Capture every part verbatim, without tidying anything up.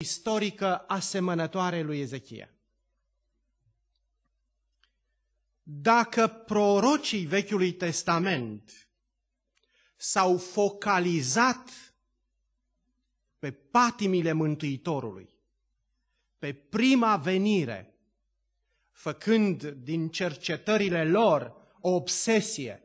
istorică asemănătoare lui Ezechia. Dacă prorocii Vechiului Testament s-au focalizat pe patimile Mântuitorului, pe prima venire, făcând din cercetările lor o obsesie,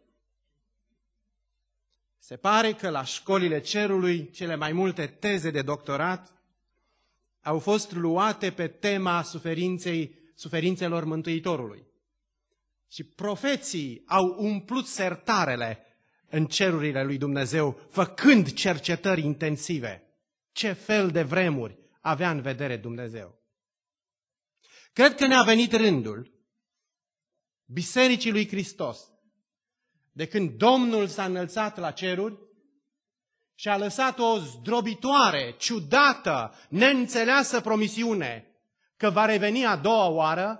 se pare că la școlile cerului cele mai multe teze de doctorat au fost luate pe tema suferinței, suferințelor Mântuitorului. Și profeții au umplut sertarele în cerurile lui Dumnezeu, făcând cercetări intensive. Ce fel de vremuri avea în vedere Dumnezeu? Cred că ne-a venit rândul Bisericii lui Hristos, de când Domnul s-a înălțat la ceruri și a lăsat o zdrobitoare, ciudată, neînțeleasă promisiune că va reveni a doua oară,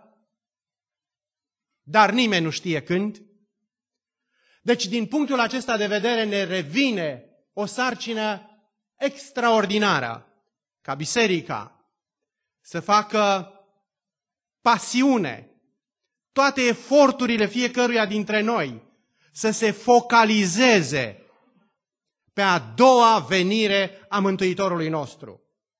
dar nimeni nu știe când. Deci, din punctul acesta de vedere, ne revine o sarcină extraordinară ca biserica să facă pasiune, toate eforturile fiecăruia dintre noi să se focalizeze pe a doua venire a Mântuitorului nostru.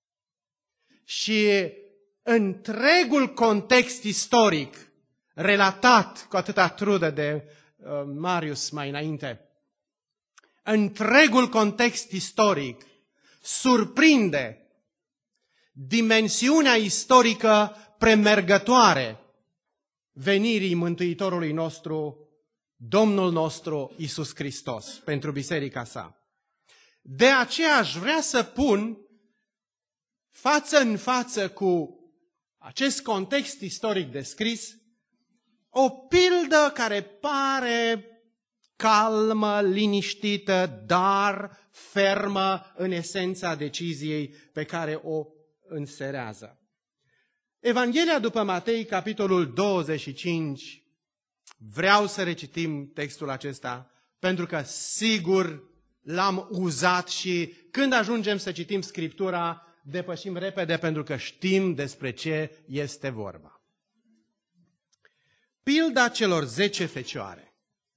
Și întregul context istoric relatat cu atâta trudă de uh, Marius mai înainte, întregul context istoric surprinde dimensiunea istorică premergătoare venirii Mântuitorului nostru, Domnul nostru Iisus Hristos, pentru biserica sa. De aceea aș vrea să pun față în față cu acest context istoric descris o pildă care pare calmă, liniștită, dar fermă în esența deciziei pe care o înserează. Evanghelia după Matei, capitolul douăzeci și cinci, vreau să recitim textul acesta, pentru că sigur l-am uzat și când ajungem să citim Scriptura, depășim repede pentru că știm despre ce este vorba. Pilda celor zece fecioare.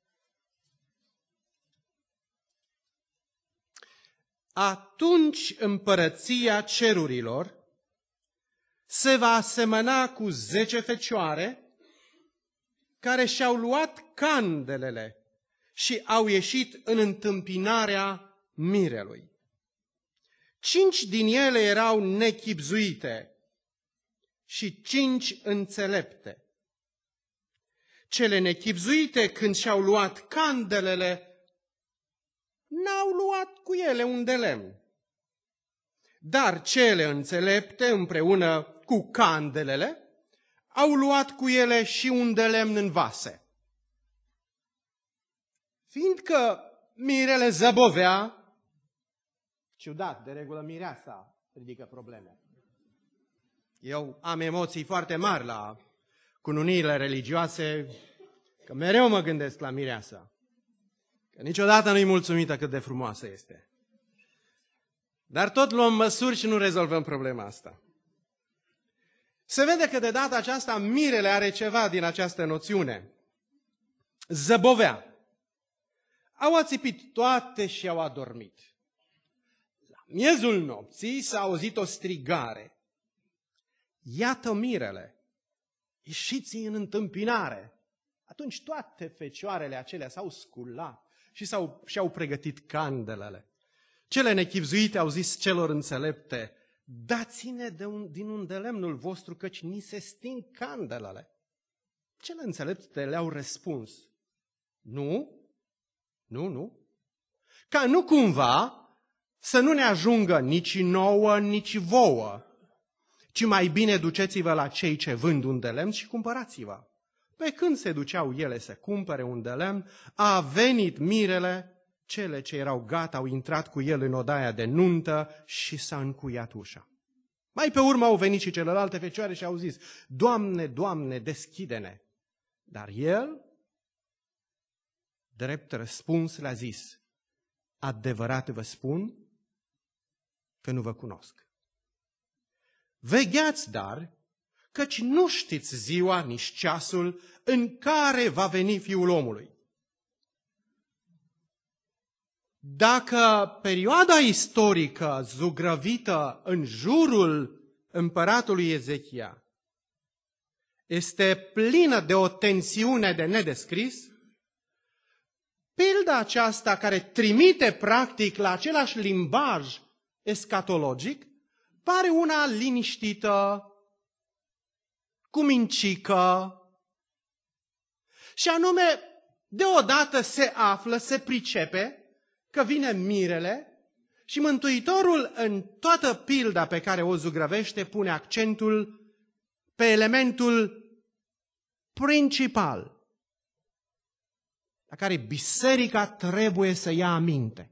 Atunci împărăția cerurilor se va asemăna cu zece fecioare care și-au luat candelele și au ieșit în întâmpinarea mirelui. Cinci din ele erau nechibzuite și cinci înțelepte. Cele nechibzuite, când și-au luat candelele, n-au luat cu ele un de lemn. Dar cele înțelepte, împreună cu candelele, au luat cu ele și un de lemn în vase. Fiindcă mirele zăbovea, ciudat, de regulă mireasa ridică probleme. Eu am emoții foarte mari la cununiile religioase, că mereu mă gândesc la mireasa. Că niciodată nu-i mulțumită cât de frumoasă este. Dar tot luăm măsuri și nu rezolvăm problema asta. Se vede că de data aceasta mirele are ceva din această noțiune. Zăbovea. Au ațipit toate și au adormit. La miezul nopții s-a auzit o strigare. Iată mirele, ieșiți în întâmpinare. Atunci toate fecioarele acelea s-au sculat și s-au, și-au pregătit candelele. Cele nechibzuite au zis celor înțelepte, dați-ne de un, din un de lemnul vostru, căci ni se sting candelele. Cele înțelepte le-au răspuns, nu, nu, nu, ca nu cumva să nu ne ajungă nici nouă, nici vouă, ci mai bine duceți-vă la cei ce vând un de lemn și cumpărați-vă. Pe când se duceau ele să cumpere un de lemn, a venit mirele, cele ce erau gata au intrat cu el în odaia de nuntă și s-a încuiat ușa. Mai pe urmă au venit și celelalte fecioare și au zis, Doamne, Doamne, deschide-ne. Dar el, drept răspuns, le-a zis, adevărat vă spun că nu vă cunosc. Vegheați, dar, căci nu știți ziua, nici ceasul în care va veni Fiul omului. Dacă perioada istorică zugrăvită în jurul împăratului Ezechia este plină de o tensiune de nedescris, pilda aceasta care trimite practic la același limbaj escatologic pare una liniștită, cu mincică, și anume deodată se află, se pricepe că vine mirele și Mântuitorul în toată pilda pe care o zugrăvește pune accentul pe elementul principal la care biserica trebuie să ia aminte,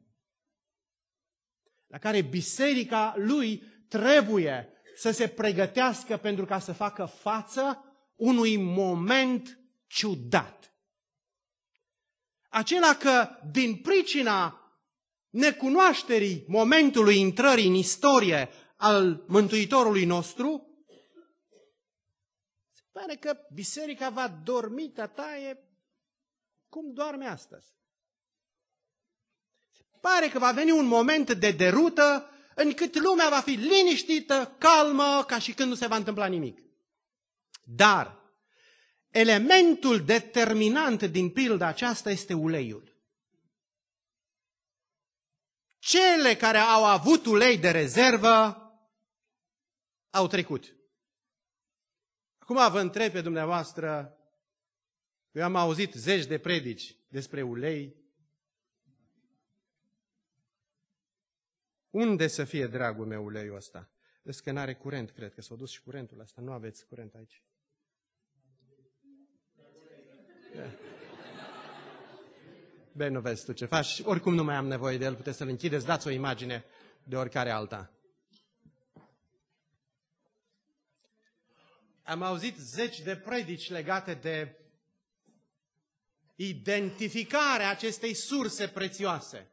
la care biserica lui trebuie să se pregătească pentru ca să facă față unui moment ciudat. Acela că din pricina necunoașterii momentului intrării în istorie al Mântuitorului nostru, se pare că biserica va dormi tătaie cum doarme astăzi. Se pare că va veni un moment de derută încât lumea va fi liniștită, calmă, ca și când nu se va întâmpla nimic. Dar elementul determinant din pilda aceasta este uleiul. Cele care au avut ulei de rezervă au trecut. Acum vă întreb pe dumneavoastră, eu am auzit zeci de predici despre ulei. Unde să fie, dragul meu, uleiul ăsta? Vezi că n-are curent, cred că s-a dus și curentul ăsta. Nu aveți curent aici. Bine, nu vezi tu ce faci. Oricum nu mai am nevoie de el, puteți să-l închideți, dați o imagine de oricare alta. Am auzit zeci de predici legate de identificarea acestei surse prețioase,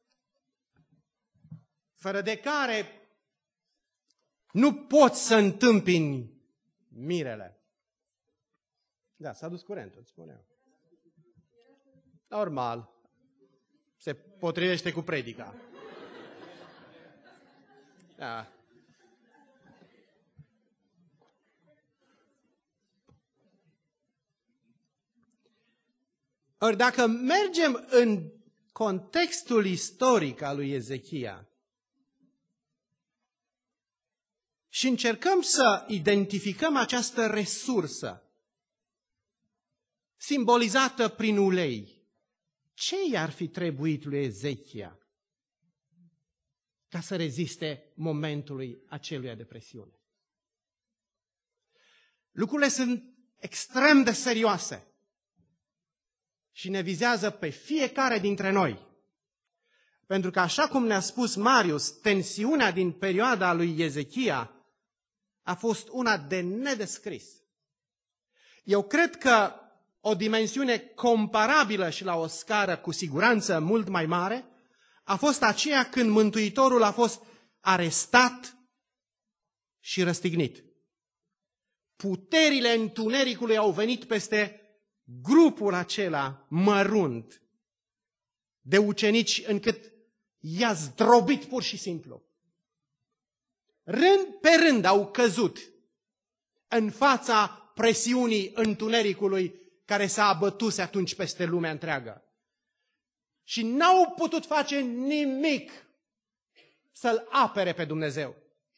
fără de care nu poți să întâmpini mirele. Da, s-a dus curentul, îți spun eu. Normal. Se potrivește cu predica. Da. Ori dacă mergem în contextul istoric al lui Ezechia și încercăm să identificăm această resursă simbolizată prin ulei, ce i-ar fi trebuit lui Ezechia ca să reziste momentului aceluia de presiune? Lucrurile sunt extrem de serioase și ne vizează pe fiecare dintre noi. Pentru că, așa cum ne-a spus Marius, tensiunea din perioada lui Ezechia a fost una de nedescris. Eu cred că o dimensiune comparabilă și la o scară cu siguranță mult mai mare a fost aceea când Mântuitorul a fost arestat și răstignit. Puterile întunericului au venit peste grupul acela mărunt de ucenici încât i-a zdrobit pur și simplu. Rând pe rând au căzut în fața presiunii întunericului care s-a abătuse atunci peste lumea întreagă. Și n-au putut face nimic să-L apere pe Dumnezeu.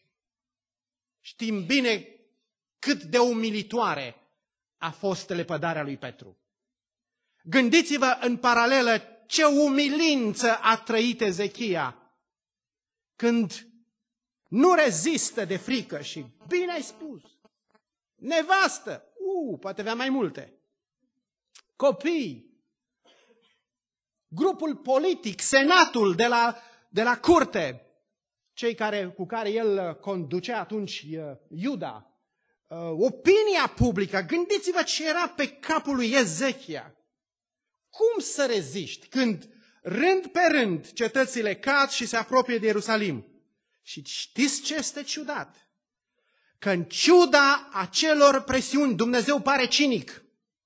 Știm bine cât de umilitoare a fost lepădarea lui Petru. Gândiți-vă în paralelă ce umilință a trăit Ezechia când nu rezistă de frică și, bine ai spus, nevastă, uh, poate avea mai multe, copii, grupul politic, senatul de la, de la curte, cei care, cu care el conducea atunci Iuda, opinia publică, gândiți-vă ce era pe capul lui Ezechia. Cum să reziști când rând pe rând cetățile cad și se apropie de Ierusalim? Și știți ce este ciudat? că în ciuda acelor presiuni Dumnezeu pare cinic.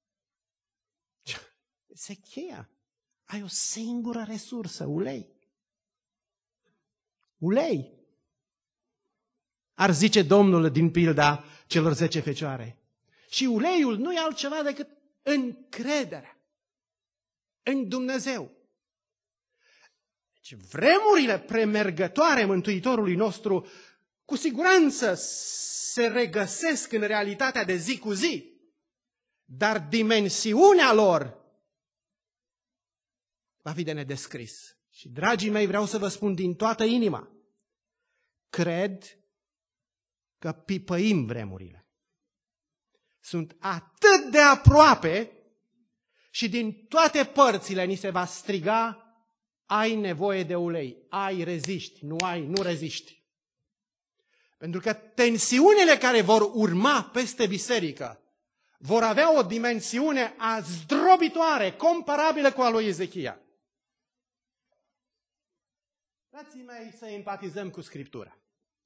Se cheia. Ai o singură resursă, ulei. Ulei. Ar zice Domnul din pilda celor zece fecioare. Și uleiul nu e altceva decât încrederea în Dumnezeu. Deci vremurile premergătoare Mântuitorului nostru cu siguranță se regăsesc în realitatea de zi cu zi, dar dimensiunea lor va fi de nedescris. Și, dragii mei, vreau să vă spun din toată inima, cred că pipăim vremurile. Sunt atât de aproape și din toate părțile ni se va striga: ai nevoie de ulei, ai, reziști, nu ai, nu reziști. Pentru că tensiunile care vor urma peste biserică vor avea o dimensiune a zdrobitoare, comparabilă cu a lui Ezechia. Frații mei, să empatizăm cu Scriptura.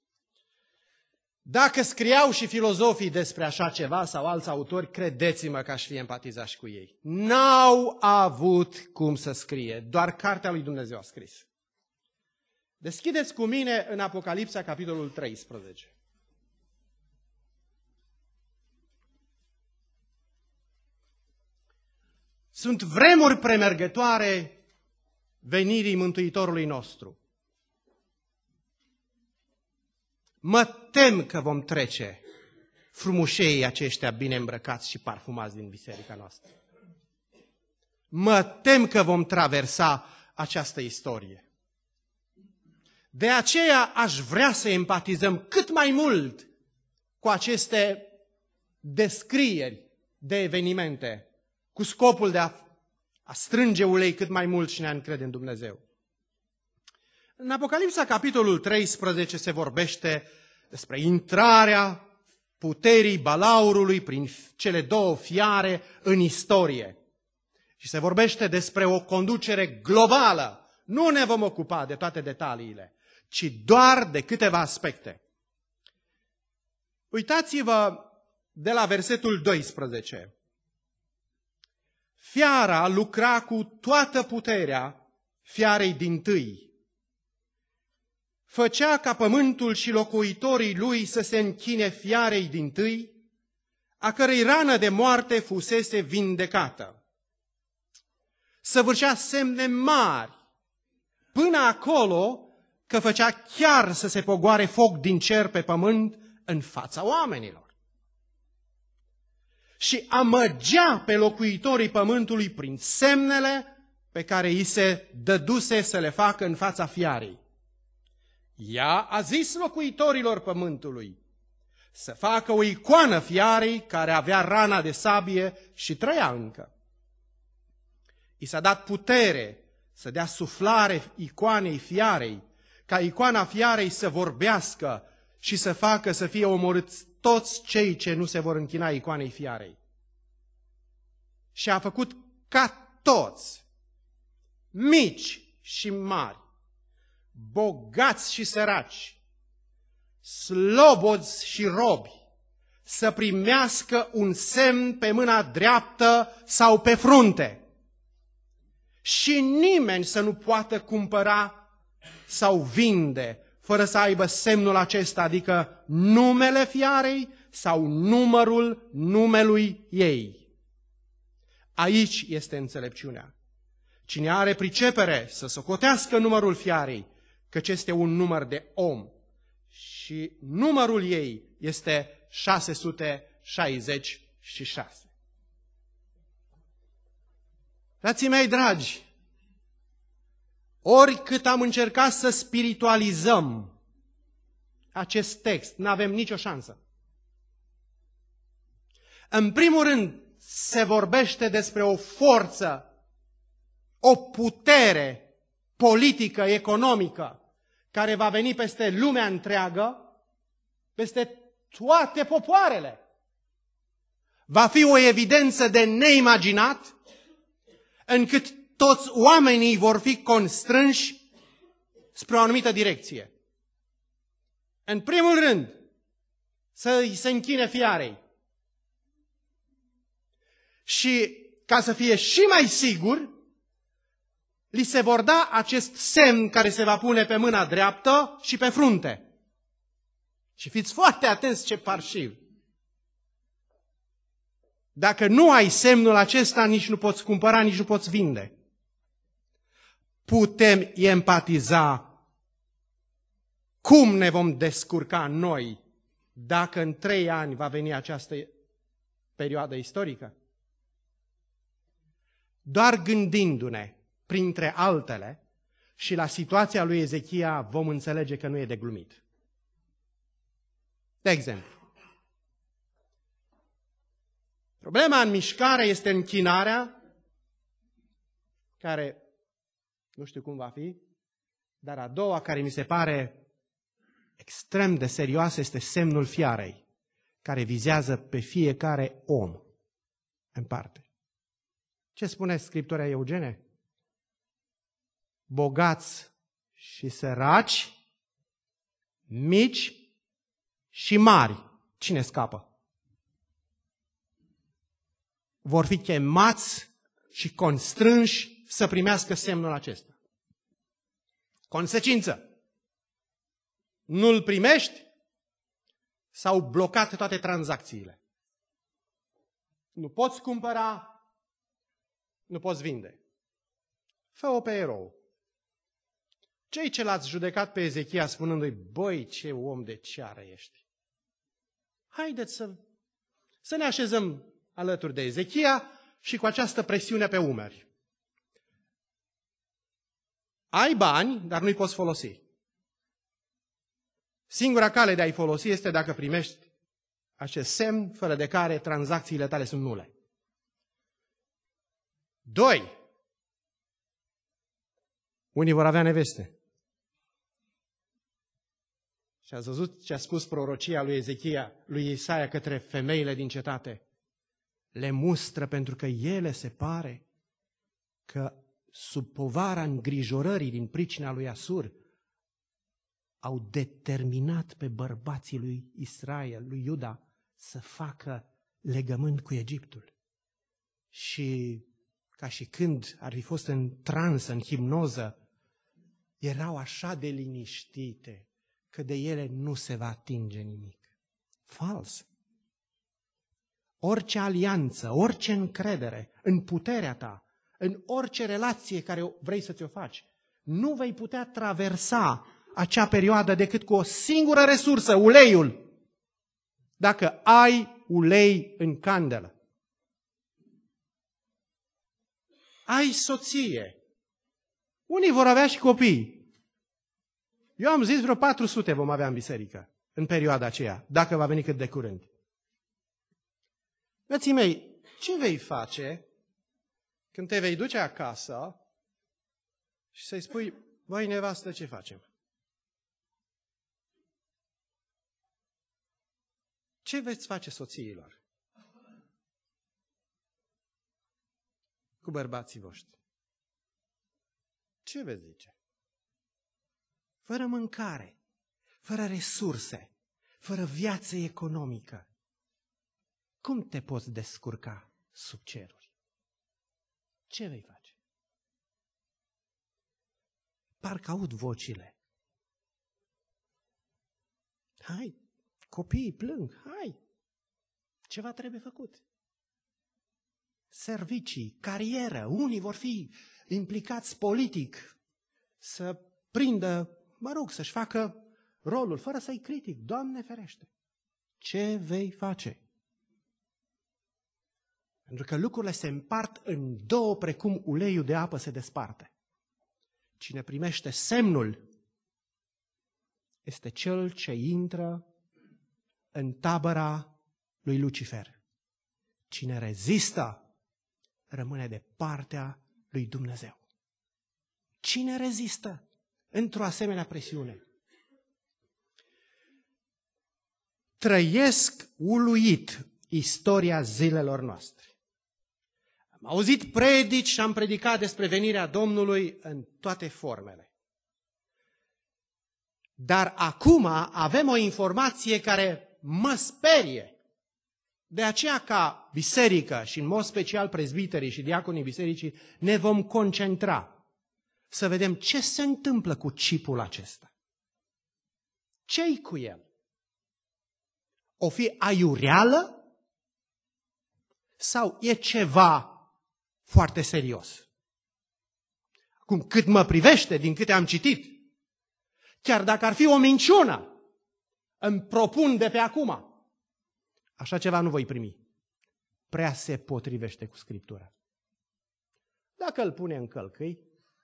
Dacă scriau și filozofii despre așa ceva sau alți autori, credeți-mă că aș fi empatizat și cu ei. N-au avut cum să scrie, doar cartea lui Dumnezeu a scris. Deschideți cu mine în Apocalipsa, capitolul treisprezece. Sunt vremuri premergătoare venirii Mântuitorului nostru. Mă tem că vom trece frumușeii aceștia bine îmbrăcați și parfumați din biserica noastră. Mă tem că vom traversa această istorie. De aceea aș vrea să empatizăm cât mai mult cu aceste descrieri de evenimente, cu scopul de a, a strânge ulei cât mai mult și ne-a încrede în Dumnezeu. În Apocalipsa, capitolul treisprezece, se vorbește despre intrarea puterii balaurului prin cele două fiare în istorie. Și se vorbește despre o conducere globală. Nu ne vom ocupa de toate detaliile, ci doar de câteva aspecte. Uitați-vă de la versetul doisprezece. Fiara lucra cu toată puterea fiarei dintâi. Făcea ca pământul și locuitorii lui să se închine fiarei dintâi, a cărei rană de moarte fusese vindecată. Săvârșea semne mari, până acolo că făcea chiar să se pogoare foc din cer pe pământ în fața oamenilor. Și amăgea pe locuitorii pământului prin semnele pe care îi se dăduse să le facă în fața fiarei. Ea a zis locuitorilor pământului să facă o icoană fiarei care avea rana de sabie și trăia încă. I s-a dat putere să dea suflare icoanei fiarei, ca icoana fiarei să vorbească și să facă să fie omorâți toți cei ce nu se vor închina icoanei fiarei. Și a făcut ca toți, mici și mari, bogați și săraci, slobozi și robi, să primească un semn pe mâna dreaptă sau pe frunte. Și nimeni să nu poată cumpăra sau vinde fără să aibă semnul acesta, adică numele fiarei sau numărul numelui ei. Aici este înțelepciunea. Cine are pricepere să socotească numărul fiarei, căci este un număr de om și numărul ei este șase sute șaizeci și șase. Frații mei dragi, oricât am încercat să spiritualizăm acest text, n-avem nicio șansă. În primul rând, se vorbește despre o forță, o putere politică, economică, care va veni peste lumea întreagă, peste toate popoarele. Va fi o evidență de neimaginat, încât toți oamenii vor fi constrânși spre o anumită direcție. În primul rând, să se închine fiarei. Și ca să fie și mai sigur, li se vor da acest semn care se va pune pe mâna dreaptă și pe frunte. Și fiți foarte atenți ce parșiv. Dacă nu ai semnul acesta, nici nu poți cumpăra, nici nu poți vinde. Putem empatiza cum ne vom descurca noi dacă în trei ani va veni această perioadă istorică? Doar gândindu-ne, printre altele, și la situația lui Ezechia vom înțelege că nu e de glumit. De exemplu, problema în mișcare este închinarea, care nu știu cum va fi, dar a doua care mi se pare extrem de serioasă este semnul fiarei, care vizează pe fiecare om în parte. Ce spune Scriptura, Eugene? Bogați și săraci, mici și mari. Cine scapă? Vor fi chemați și constrânși să primească semnul acesta. Consecință. Nu-l primești, s-au blocat toate tranzacțiile. Nu poți cumpăra, nu poți vinde. Fă-o pe erou. Cei ce l-ați judecat pe Ezechia spunându-i, băi, ce om de ceară ești. Haideți să, să ne așezăm alături de Ezechia și cu această presiune pe umeri. Ai bani, dar nu-i poți folosi. Singura cale de a-i folosi este dacă primești acest semn, fără de care tranzacțiile tale sunt nule. Doi. Unii vor avea neveste. Și ați văzut ce a spus prorocia lui Ezechia, lui Isaia către femeile din cetate. Le mustră pentru că ele se pare că sub povara îngrijorării din pricina lui Asur au determinat pe bărbații lui Israel, lui Iuda, să facă legământ cu Egiptul. Și ca și când ar fi fost în transă, în hipnoză, erau așa de liniștite că de ele nu se va atinge nimic. Fals. Orice alianță, orice încredere în puterea ta, în orice relație care vrei să ți-o faci, nu vei putea traversa acea perioadă decât cu o singură resursă, uleiul. Dacă ai ulei în candelă. Ai soție. Unii vor avea și copii. Eu am zis vreo patru sute vom avea în biserică în perioada aceea, dacă va veni cât de curând. Frații mei, ce vei face când te vei duce acasă și să-i spui, voi nevastă, ce facem? Ce veți face soțiilor cu bărbații voștri? Ce veți zice? Fără mâncare, fără resurse, fără viață economică, cum te poți descurca sub ceruri? Ce vei face? Parcă aud vocile. Hai, copiii plâng, hai, ceva trebuie făcut. Servicii, carieră, unii vor fi implicați politic, să prindă, mă rog, să-și facă rolul, fără să-i critic, Doamne ferește. Ce vei face? Pentru că lucrurile se împart în două, precum uleiul de apă se desparte. Cine primește semnul este cel ce intră în tabăra lui Lucifer. Cine rezistă rămâne de partea lui Dumnezeu. Cine rezistă într-o asemenea presiune? Trăiesc uluit istoria zilelor noastre. Am auzit predici și am predicat despre venirea Domnului în toate formele. Dar acum avem o informație care mă sperie. De aceea ca biserică și în mod special prezbiterii și diaconii bisericii ne vom concentra să vedem ce se întâmplă cu chipul acesta. Ce-i cu el? O fi aiureală sau e ceva foarte serios? Acum, cât mă privește, din câte am citit, chiar dacă ar fi o minciună, îmi propun de pe acum, așa ceva nu voi primi. Prea se potrivește cu Scriptura. Dacă îl pune în călcâi,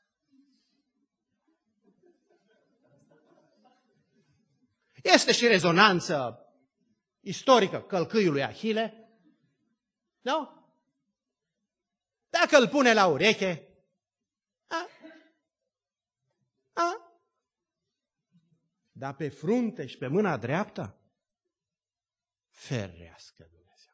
este și rezonanță istorică călcâiului Ahile, nu? Dacă îl pune la ureche, a? A? Dar pe frunte și pe mâna dreaptă, ferească Dumnezeu.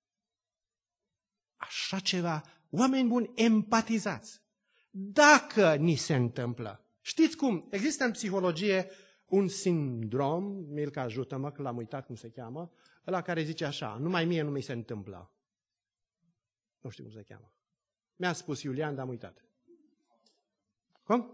Așa ceva, oameni buni, empatizați. Dacă ni se întâmplă, știți cum? Există în psihologie un sindrom, Milca ajută-mă că l-am uitat cum se cheamă, ăla care zice așa, numai mie nu mi se întâmplă. Nu știu cum se cheamă. Mi-a spus Iulian, dar am uitat. Cum?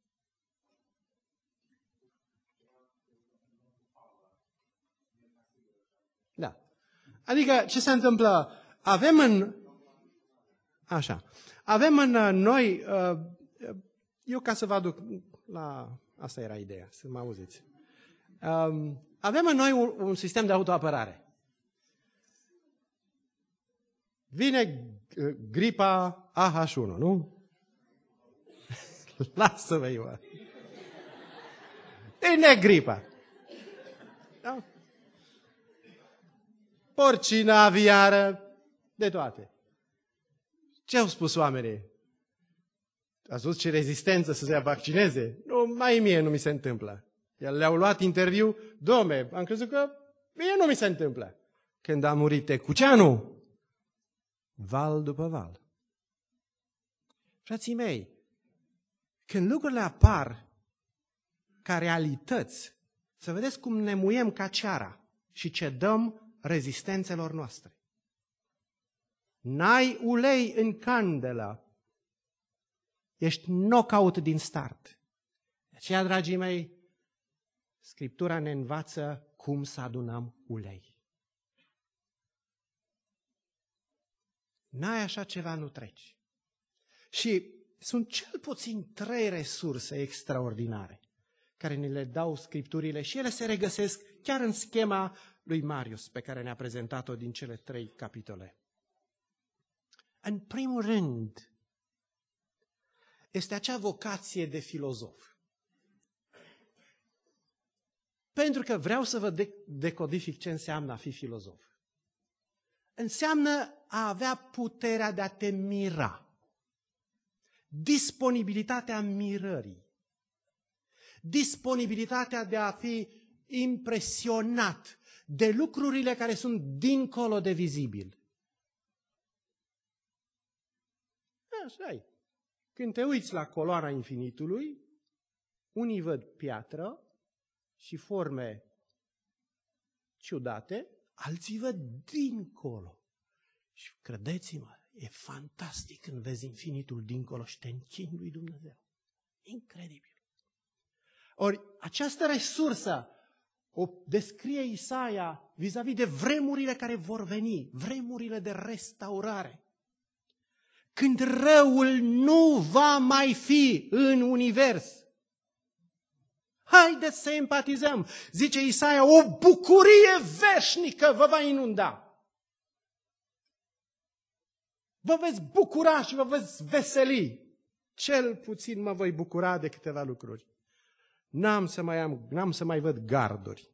Da. Adică, ce se întâmplă? Avem în... Așa. Avem în noi... Eu ca să vă aduc la... Asta era ideea, să mă auziți. Avem în noi un, un sistem de autoapărare. Vine gripa A H unu, nu? Lasă-mă, eu. Vine gripa. Da? Porcina aviară, de toate. Ce au spus oamenii? A spus ce rezistență să se vaccineze? Nu, mai mie nu mi se întâmplă. El le-au luat interviu, dom'le, am crezut că mie nu mi se întâmplă. Când a murit Tecuceanu, val după val. Frații mei, când lucrurile apar ca realități, să vedeți cum ne muiem ca ceara și cedăm rezistențelor noastre. N-ai ulei în candelă, ești knockout din start. De aceea, dragii mei, Scriptura ne învață cum să adunăm ulei. N-ai așa ceva, nu treci. Și sunt cel puțin trei resurse extraordinare care ne le dau Scripturile și ele se regăsesc chiar în schema lui Marius pe care ne-a prezentat-o din cele trei capitole. În primul rând, este acea vocație de filozof. Pentru că vreau să vă decodific ce înseamnă a fi filozof. Înseamnă a avea puterea de a te mira. Disponibilitatea mirării. Disponibilitatea de a fi impresionat de lucrurile care sunt dincolo de vizibil. Așa-i. Când te uiți la coloana infinitului, unii văd piatră și forme ciudate, alții văd dincolo. Și credeți-mă, e fantastic când vezi infinitul dincolo și te închini lui Dumnezeu. Incredibil. Ori această resursă o descrie Isaia vis-a-vis de vremurile care vor veni, vremurile de restaurare. Când răul nu va mai fi în univers. Haideți să empatizăm. Zice Isaia, o bucurie veșnică vă va inunda. Vă veți bucura și vă veți veseli. Cel puțin mă voi bucura de câteva lucruri. N-am să mai, am, n-am să mai văd garduri.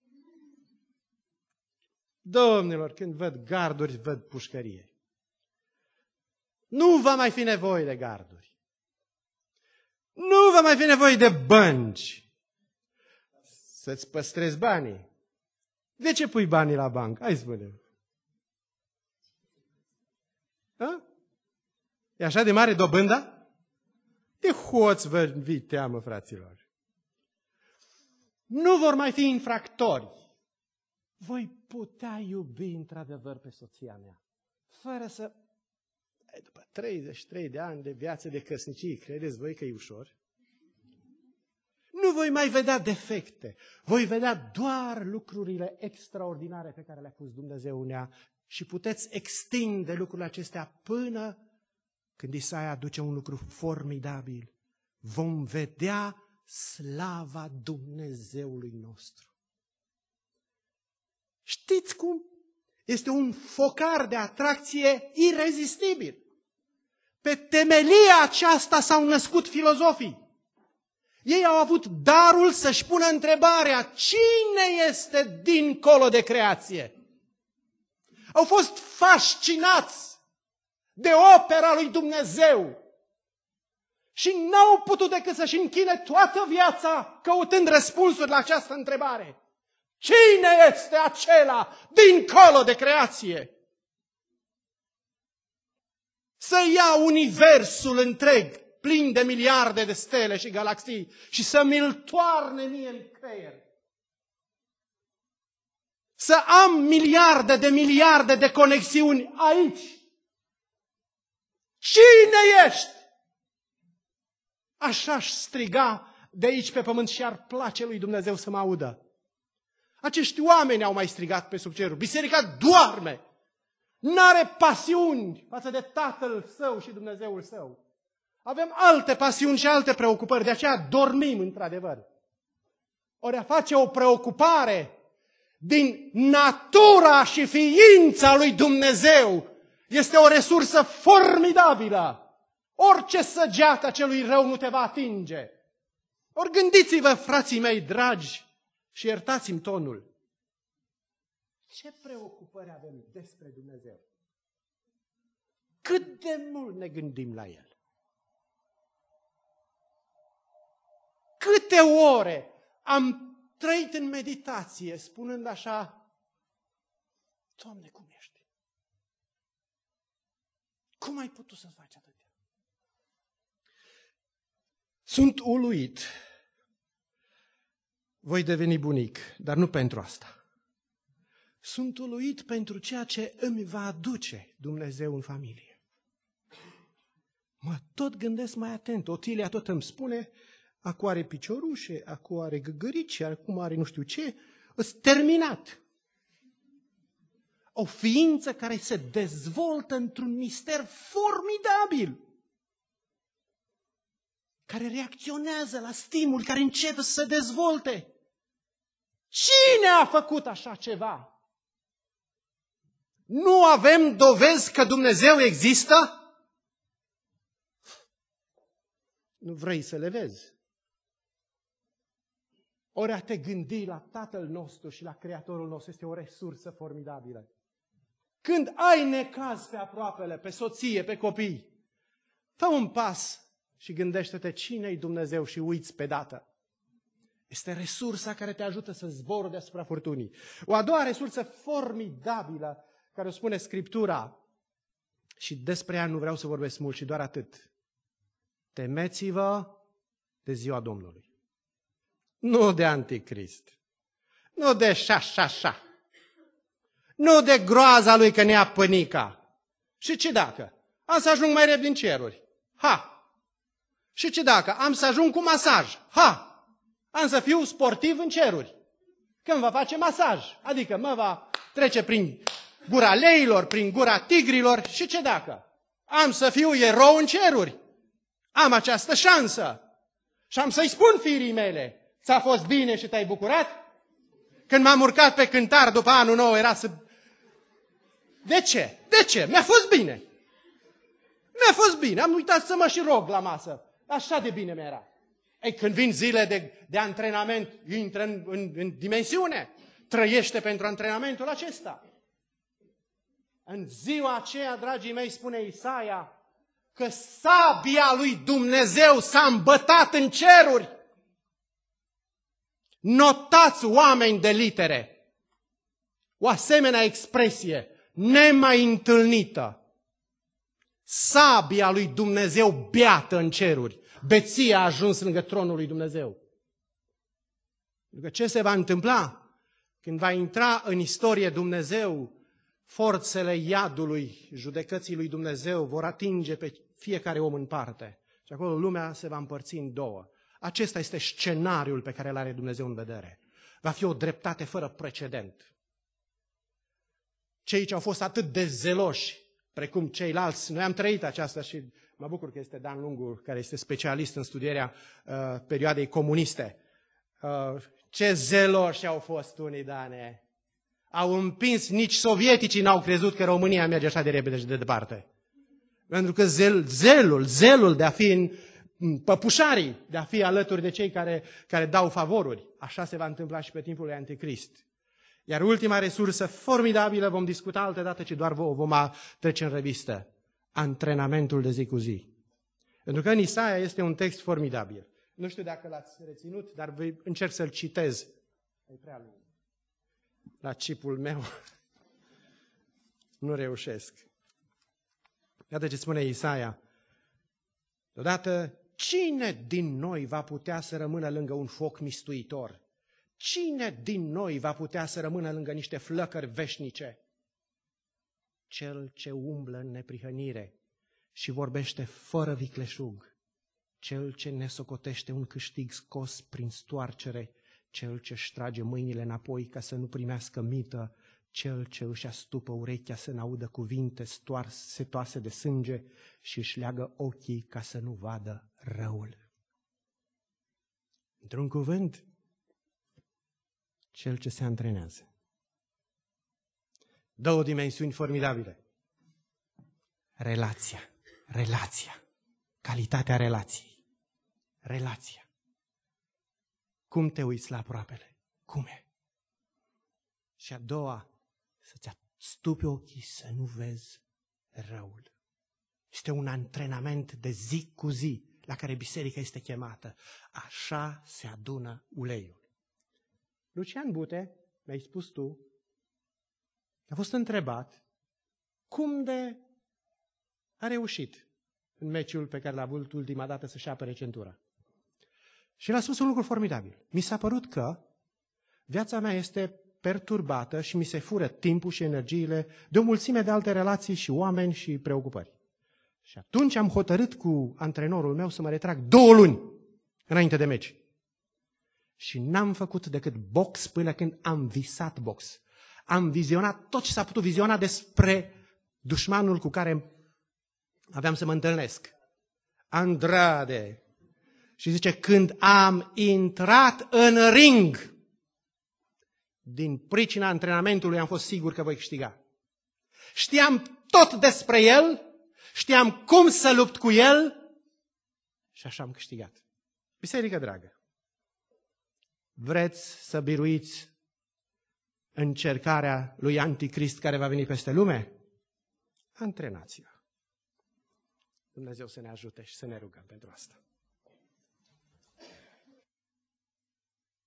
Domnilor, când văd garduri, văd pușcărie. Nu va mai fi nevoie de garduri. Nu va mai fi nevoie de bănci. Să-ți păstrezi banii. De ce pui banii la bancă? Hai spune-mi. Ha? E așa de mare dobânda? De hoți vă vi teamă, fraților. Nu vor mai fi infractori. voi putea iubi într-adevăr pe soția mea, fără să... După treizeci și trei de ani de viață de căsnicie, credeți voi că e ușor? Nu voi mai vedea defecte, voi vedea doar lucrurile extraordinare pe care le-a pus Dumnezeu în ea și puteți extinde lucrurile acestea până când Isaia aduce un lucru formidabil. Vom vedea slava Dumnezeului nostru. Știți cum? Este un focar de atracție irezistibil. Pe temelia aceasta s-au născut filozofii. Ei au avut darul să-și pună întrebarea: cine este dincolo de creație? Au fost fascinați de opera lui Dumnezeu și n-au putut decât să-și închine toată viața căutând răspunsuri la această întrebare. Cine este acela dincolo de creație? Să ia universul întreg, plin de miliarde de stele și galaxii, și să mi-l toarne mie în creier. Să am miliarde de miliarde de conexiuni aici. Cine ești? Așa aș striga de aici pe pământ și ar place lui Dumnezeu să mă audă. Acești oameni au mai strigat pe sub cerul. Biserica doarme. N-are pasiuni față de Tatăl Său și Dumnezeul Său. Avem alte pasiuni și alte preocupări, de aceea dormim într-adevăr. Ori a face o preocupare din natura și ființa lui Dumnezeu este o resursă formidabilă. Orice săgeată a celui rău nu te va atinge. Ori gândiți-vă, frații mei dragi, și iertați-mi tonul. Ce preocupări avem despre Dumnezeu? Cât de mult ne gândim la El? Câte ore am trăit în meditație spunând așa: Doamne, cum ești? Cum ai putut să faci atâtea? Sunt uluit. Voi deveni bunic, dar nu pentru asta. Sunt uluit pentru ceea ce îmi va aduce Dumnezeu în familie. Mă tot gândesc mai atent. Otilia tot îmi spune: acu are piciorușe, acu are găgărici, acum are nu știu ce. Îți terminat. O ființă care se dezvoltă într-un mister formidabil, care reacționează la stimul, care începe să se dezvolte. Cine a făcut așa ceva? Nu avem dovezi că Dumnezeu există? Nu vrei să le vezi. Ori a te gândi la Tatăl nostru și la Creatorul nostru este o resursă formidabilă. Când ai necaz pe aproapele, pe soție, pe copii, fă un pas și gândește-te cine-i Dumnezeu și uiți pe dată. Este resursa care te ajută să zbori deasupra furtunii. O a doua resursă formidabilă care o spune Scriptura, și despre ea nu vreau să vorbesc mult și doar atât. Temeți-vă de ziua Domnului. Nu de Anticrist. Nu de șa-șa-șa. Nu de groaza lui că ne ia pânica. Și ce dacă? Am să ajung mai repede în ceruri. Ha! Și ce dacă? Am să ajung cu masaj. Ha! Am să fiu sportiv în ceruri. Când va face masaj. Adică mă va trece prin gura leilor, prin gura tigrilor. Și ce dacă? Am să fiu erou în ceruri. Am această șansă. Și am să-i spun firii mele: ți-a fost bine și te-ai bucurat? Când m-am urcat pe cântar după anul nou era să... De ce? De ce? Mi-a fost bine. Mi-a fost bine. Am uitat să mă și rog la masă. Așa de bine mi-era. Ei, când vin zile de, de antrenament, intră în, în, în dimensiune. Trăiește pentru antrenamentul acesta. În ziua aceea, dragii mei, spune Isaia, că sabia lui Dumnezeu s-a îmbătat în ceruri. Notați, oameni de litere, o asemenea expresie nemai întâlnită. Sabia lui Dumnezeu beată în ceruri. Beția a ajuns lângă tronul lui Dumnezeu. Pentru că ce se va întâmpla? când va intra în istorie Dumnezeu, forțele iadului, judecății lui Dumnezeu vor atinge pe fiecare om în parte. Și acolo lumea se va împărți în două. Acesta este scenariul pe care îl are Dumnezeu în vedere. Va fi o dreptate fără precedent. Cei ce au fost atât de zeloși, precum ceilalți, noi am trăit aceasta și mă bucur că este Dan Lungu, care este specialist în studierea uh, perioadei comuniste. Uh, ce zeloși au fost unii, Dane! Au împins, nici sovieticii n-au crezut că România merge așa de repede și de departe. Pentru că zel, zelul, zelul de a fi în, în păpușarii, de a fi alături de cei care, care dau favoruri. Așa se va întâmpla și pe timpul lui Anticrist. Iar ultima resursă formidabilă, vom discuta altă dată, ci doar o vom trece în revistă. Antrenamentul de zi cu zi. Pentru că în Isaia este un text formidabil. Nu știu dacă l-ați reținut, dar voi încerc să-l citez. E prea lung. La chipul meu nu reușesc. Iată ce spune Isaia. Deodată, cine din noi va putea să rămână lângă un foc mistuitor? Cine din noi va putea să rămână lângă niște flăcări veșnice? Cel ce umblă în neprihănire și vorbește fără vicleșug, cel ce ne socotește un câștig scos prin stoarcere, cel ce își trage mâinile înapoi ca să nu primească mită, cel ce își astupă urechea să n-audă cuvinte setoase de sânge și își leagă ochii ca să nu vadă răul. Într-un cuvânt, cel ce se antrenează. Două dimensiuni formidabile. Relația, relația, calitatea relației, relația. Cum te uiți la aproapele? Cum e? Și a doua, să-ți astupi ochii să nu vezi răul. Este un antrenament de zi cu zi la care biserica este chemată. Așa se adună uleiul. Lucian Bute, mi-ai spus tu, a fost întrebat cum de a reușit în meciul pe care l-a avut ultima dată să-și apere centura. Și l-a spus un lucru formidabil. Mi s-a părut că viața mea este perturbată și mi se fură timpul și energiile de o mulțime de alte relații și oameni și preocupări. Și atunci am hotărât cu antrenorul meu să mă retrag două luni înainte de meci. Și n-am făcut decât box până când am visat box. Am vizionat tot ce s-a putut viziona despre dușmanul cu care aveam să mă întâlnesc. Andrade. Și zice, când am intrat în ring, din pricina antrenamentului am fost sigur că voi câștiga. Știam tot despre el, știam cum să lupt cu el și așa am câștigat. Biserică dragă, vreți să biruiți încercarea lui Anticrist care va veni peste lume? Antrenați-vă. Dumnezeu să ne ajute și să ne rugăm pentru asta.